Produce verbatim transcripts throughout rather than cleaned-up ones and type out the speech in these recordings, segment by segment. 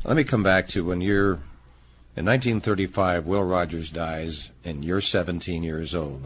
Let me come back to when you're, in nineteen thirty-five, Will Rogers dies, and you're seventeen years old.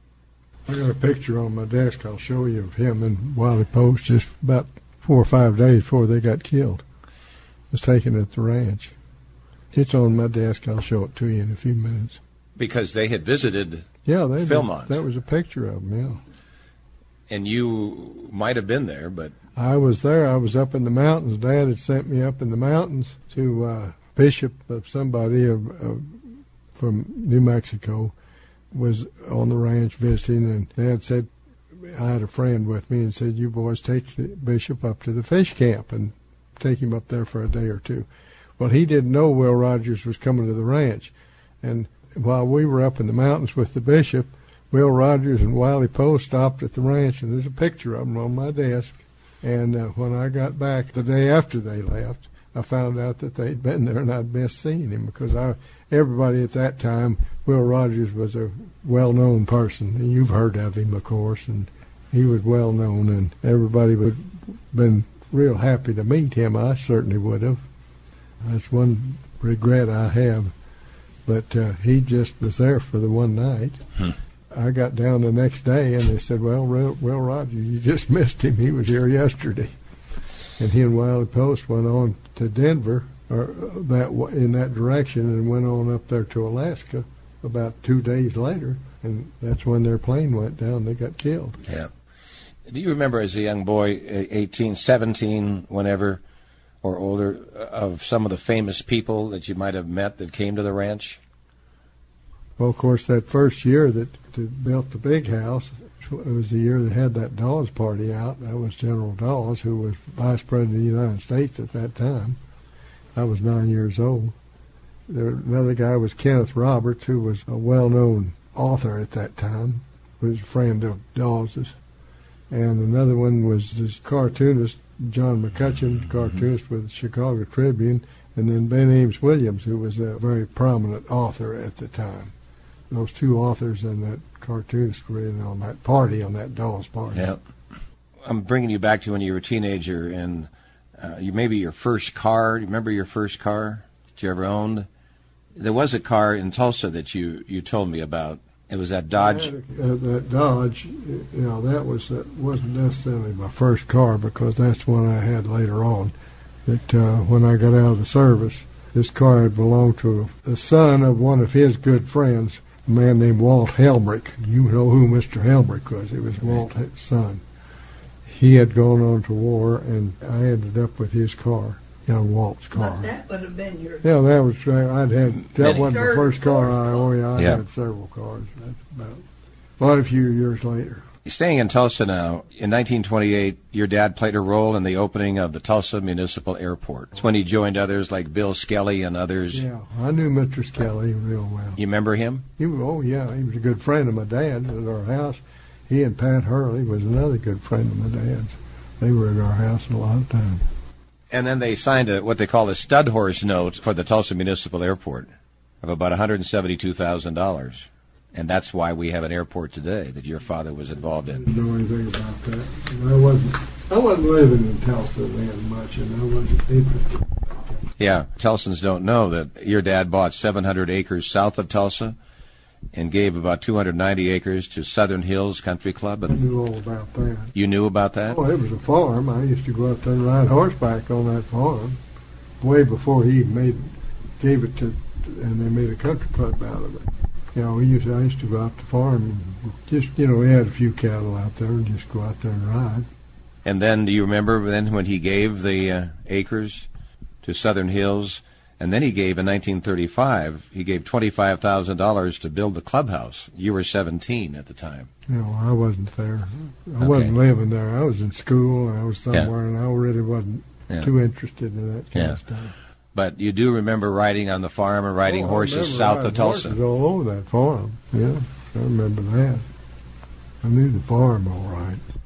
I got a picture on my desk I'll show you of him and Wiley Post just about four or five days before they got killed. It was taken at the ranch. It's on my desk. I'll show it to you in a few minutes. Because they had visited yeah, they Philmont. That was a picture of them, yeah. And you might have been there, but... I was there. I was up in the mountains. Dad had sent me up in the mountains to uh, Bishop of somebody of, of, from New Mexico was on the ranch visiting, and Dad said, I had a friend with me and said, you boys take the Bishop up to the fish camp and take him up there for a day or two. Well, he didn't know Will Rogers was coming to the ranch. And while we were up in the mountains with the Bishop, Will Rogers and Wiley Post stopped at the ranch, and there's a picture of them on my desk. And uh, when I got back the day after they left, I found out that they'd been there, and I'd missed seeing him because I, everybody at that time, Will Rogers was a well-known person. And you've heard of him, of course, and he was well-known, and everybody would have been real happy to meet him. I certainly would have. That's one regret I have. But uh, he just was there for the one night. Hmm. I got down the next day, and they said, well, Will Rogers, you just missed him. He was here yesterday. And he and Wiley Post went on to Denver, or that in that direction, and went on up there to Alaska about two days later, and that's when their plane went down. They got killed. Yeah. Do you remember as a young boy, eighteen, seventeen, whenever, or older, of some of the famous people that you might have met that came to the ranch? Well, of course, that first year that they built the big house, it was the year they had that Dawes party out. That was General Dawes, who was Vice President of the United States at that time. I was nine years old. There, another guy was Kenneth Roberts, who was a well-known author at that time, was a friend of Dawes's. And another one was this cartoonist, John McCutcheon, cartoonist with the Chicago Tribune, and then Ben Ames Williams, who was a very prominent author at the time. Those two authors and that cartoonist were in on that party, on that Dawes party. Yeah. I'm bringing you back to when you were a teenager, and uh, you maybe your first car. Do you remember your first car that you ever owned? There was a car in Tulsa that you, you told me about. It was that Dodge. A, uh, that Dodge, you know, that was uh, wasn't necessarily my first car because that's one I had later on. That uh, when I got out of the service, this car had belonged to the son of one of his good friends, a man named Walt Helmrich. You know who Mister Helmrich was. It was Walt's son. He had gone on to war, and I ended up with his car, young Walt's car. But that would have been your... Yeah, that was, I'd had, that wasn't the first car I owned. I yeah. had several cars. That's about, quite a few years later. Staying in Tulsa now, in nineteen twenty-eight, your dad played a role in the opening of the Tulsa Municipal Airport. It's when he joined others like Bill Skelly and others. Yeah, I knew Mister Skelly real well. You remember him? He was, oh, yeah, he was a good friend of my dad at our house. He and Pat Hurley was another good friend of my dad's. They were at our house a lot of times. And then they signed a, what they call a stud horse note for the Tulsa Municipal Airport of about one hundred seventy-two thousand dollars. And that's why we have an airport today that your father was involved in. I didn't know anything about that. I wasn't, I wasn't living in Tulsa then much, and I wasn't interested. Yeah, Tulsans don't know that your dad bought seven hundred acres south of Tulsa and gave about two hundred ninety acres to Southern Hills Country Club. I knew all about that. You knew about that? Oh, it was a farm. I used to go out there and ride horseback on that farm way before he made gave it to, and they made a country club out of it. You know, we used to, I used to go out to farm and just, you know, we had a few cattle out there and just go out there and ride. And then, do you remember then when he gave the uh, acres to Southern Hills? And then he gave, in nineteen thirty-five, he gave twenty-five thousand dollars to build the clubhouse. You were seventeen at the time. No, I wasn't there. I Okay. wasn't living there. I was in school, and I was somewhere, Yeah. and I really wasn't Yeah. too interested in that kind Yeah. of stuff. But you do remember riding on the farm and riding Oh, I horses remember south riding of Tulsa. horses all over that farm. Yeah, I remember that. I knew the farm all right.